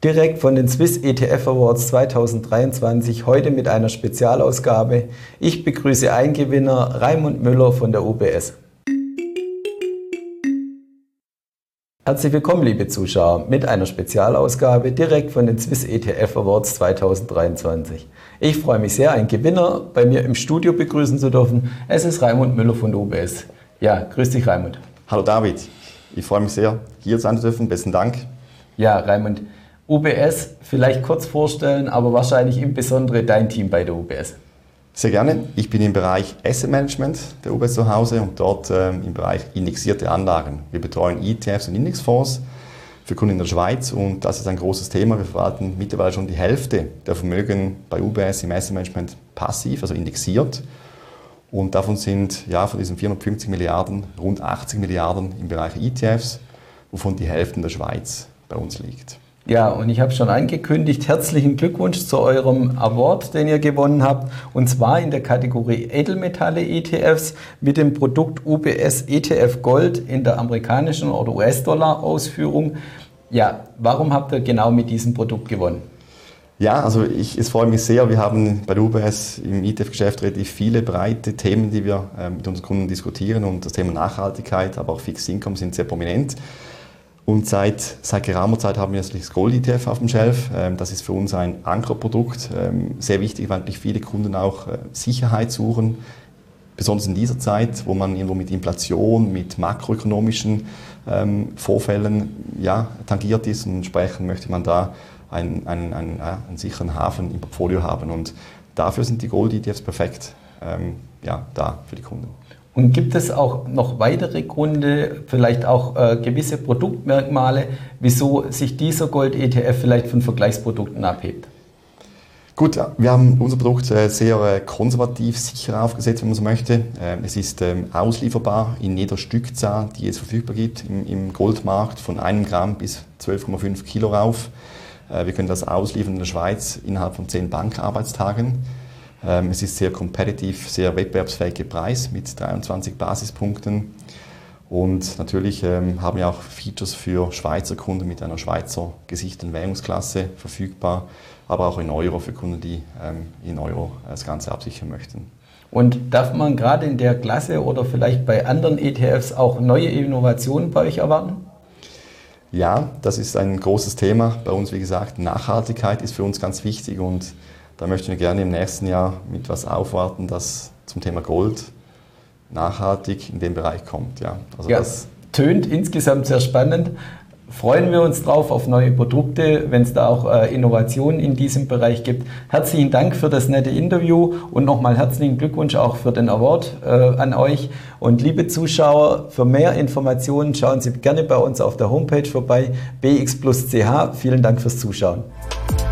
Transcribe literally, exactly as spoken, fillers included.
Direkt von den Swiss E T F Awards zweitausenddreiundzwanzig, heute mit einer Spezialausgabe. Ich begrüße einen Gewinner, Raimund Müller von der U B S. Herzlich willkommen, liebe Zuschauer, mit einer Spezialausgabe direkt von den Swiss E T F Awards zweitausenddreiundzwanzig. Ich freue mich sehr, einen Gewinner bei mir im Studio begrüßen zu dürfen. Es ist Raimund Müller von der U B S. Ja, grüß dich, Raimund. Hallo David, ich freue mich sehr, hier sein zu dürfen. Besten Dank. Ja, Raimund, U B S vielleicht kurz vorstellen, aber wahrscheinlich im Besonderen dein Team bei der U B S. Sehr gerne. Ich bin im Bereich Asset Management der U B S zu Hause und dort ähm, im Bereich indexierte Anlagen. Wir betreuen E T Fs und Indexfonds für Kunden in der Schweiz und das ist ein großes Thema. Wir verwalten mittlerweile schon die Hälfte der Vermögen bei U B S im Asset Management passiv, also indexiert. Und davon sind ja von diesen vierhundertfünfzig Milliarden rund achtzig Milliarden im Bereich E T Fs, wovon die Hälfte in der Schweiz bei uns liegt. Ja, und ich habe schon angekündigt, herzlichen Glückwunsch zu eurem Award, den ihr gewonnen habt, und zwar in der Kategorie Edelmetalle E T Fs mit dem Produkt U B S E T F Gold in der amerikanischen oder U S-Dollar-Ausführung. Ja, warum habt ihr genau mit diesem Produkt gewonnen? Ja, also ich, es freut mich sehr. Wir haben bei der U B S im E T F-Geschäft relativ viele breite Themen, die wir äh, mit unseren Kunden diskutieren, und das Thema Nachhaltigkeit, aber auch Fixed Income sind sehr prominent. Und seit, seit geraumer Zeit haben wir natürlich das Gold E T F auf dem Shelf. Ähm, das ist für uns ein Ankerprodukt, ähm, sehr wichtig, weil natürlich viele Kunden auch äh, Sicherheit suchen, besonders in dieser Zeit, wo man irgendwo mit Inflation, mit makroökonomischen ähm, Vorfällen ja, tangiert ist, und entsprechend möchte man da einen, einen, einen, einen sicheren Hafen im Portfolio haben, und dafür sind die Gold E T Fs perfekt ähm, ja, da für die Kunden. Und gibt es auch noch weitere Gründe, vielleicht auch äh, gewisse Produktmerkmale, wieso sich dieser Gold E T F vielleicht von Vergleichsprodukten abhebt? Gut, wir haben unser Produkt äh, sehr äh, konservativ, sicher aufgesetzt, wenn man so möchte. Äh, es ist ähm, auslieferbar in jeder Stückzahl, die es verfügbar gibt im, im Goldmarkt, von einem Gramm bis zwölf Komma fünf Kilo rauf. Äh, wir können das ausliefern in der Schweiz innerhalb von zehn Bankarbeitstagen. Ähm, es ist sehr competitive, sehr wettbewerbsfähig gepreist mit dreiundzwanzig Basispunkten. Und natürlich ähm, haben wir auch Features für Schweizer Kunden mit einer Schweizer gesicherten Währungsklasse verfügbar, aber auch in Euro für Kunden, die ähm, in Euro das Ganze absichern möchten. Und darf man gerade in der Klasse oder vielleicht bei anderen E T Fs auch neue Innovationen bei euch erwarten? Ja, das ist ein großes Thema bei uns. Wie gesagt, Nachhaltigkeit ist für uns ganz wichtig, und da möchten wir gerne im nächsten Jahr mit etwas aufwarten, das zum Thema Gold nachhaltig in den Bereich kommt. Ja, also ja, das tönt insgesamt sehr spannend. Freuen wir uns drauf auf neue Produkte, wenn es da auch äh, Innovationen in diesem Bereich gibt. Herzlichen Dank für das nette Interview und nochmal herzlichen Glückwunsch auch für den Award äh, an euch. Und liebe Zuschauer, für mehr Informationen schauen Sie gerne bei uns auf der Homepage vorbei, b x plus punkt c h. Vielen Dank fürs Zuschauen.